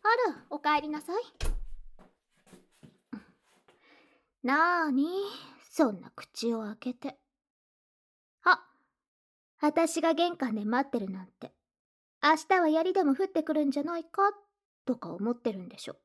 あら、おかえりなさい。なーに、そんな口を開けて。あ、私が玄関で待ってるなんて、明日は槍でも降ってくるんじゃないか、とか思ってるんでしょ。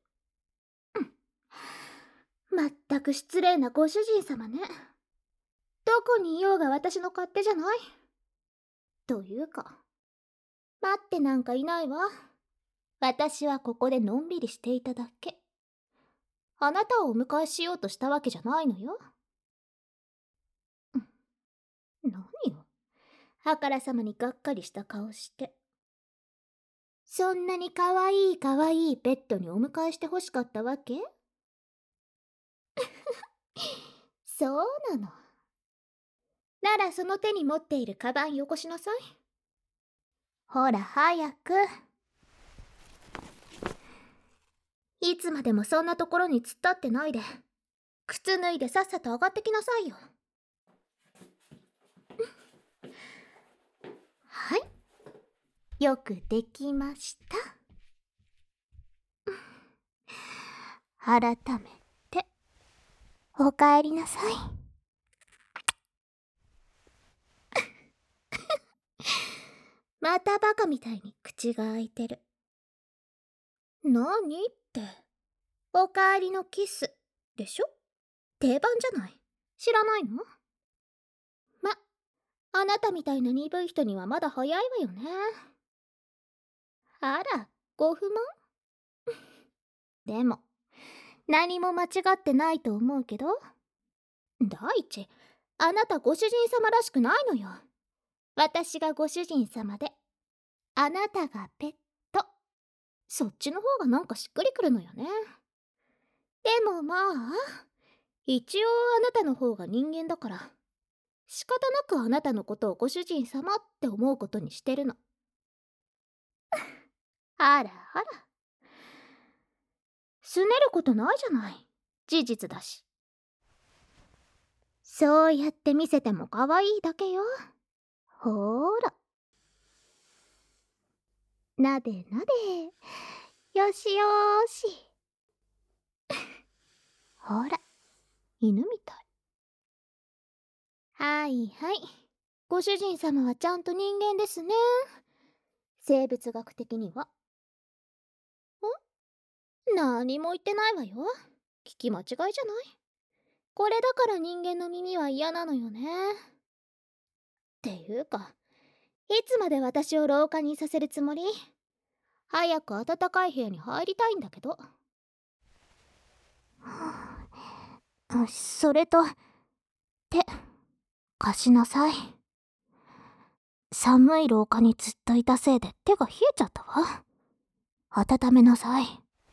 まったく失礼なご主人様ね。どこにいようが私の勝手じゃない。というか、待ってなんかいないわ。私はここでのんびりしていただけ。あなたをお迎えしようとしたわけじゃないのよ。何よ。あからさまにがっかりした顔して。そんなにかわいいかわいいペットにお迎えしてほしかったわけ？そうなの。ならその手に持っているカバンよこしなさい。ほら早く。いつまでもそんなところに突っ立ってないで、靴脱いでさっさと上がってきなさいよ。はい、よくできました。改めておかえりなさい。またバカみたいに口が開いてる。何って、おかえりのキスでしょ？定番じゃない。知らないの？ま、あなたみたいな鈍い人にはまだ早いわよね。あら、ご不満？でも、何も間違ってないと思うけど。第一、あなたご主人様らしくないのよ。私がご主人様で、あなたがペット。そっちの方がなんかしっくりくるのよね。でもまあ、一応あなたの方が人間だから、仕方なくあなたのことをご主人様って思うことにしてるの。あらあら。すねることないじゃない。事実だし。そうやって見せても可愛いだけよ。ほーら。なでなで。よしよーし。ほら、犬みたい。はいはい。ご主人様はちゃんと人間ですね。生物学的には。何も言ってないわよ。聞き間違いじゃない。これだから人間の耳は嫌なのよね。っていうか、いつまで私を廊下にいさせるつもり？早く暖かい部屋に入りたいんだけど。それと、手、貸しなさい。寒い廊下にずっといたせいで手が冷えちゃったわ。温めなさい。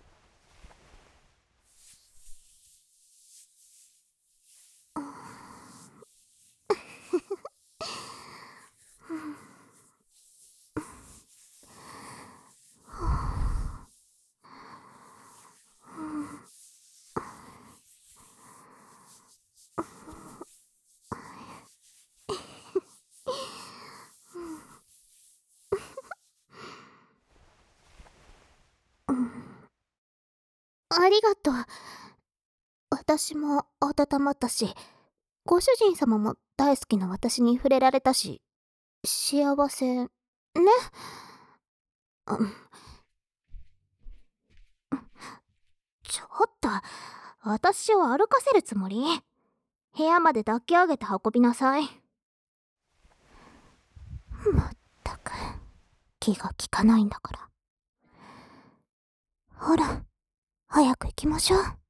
ありがとう。私も温まったし、ご主人様も大好きな私に触れられたし、幸せね。ちょっと、私を歩かせるつもり？部屋まで抱き上げて運びなさい。まったく、気が利かないんだから。ほら、早く行きましょう。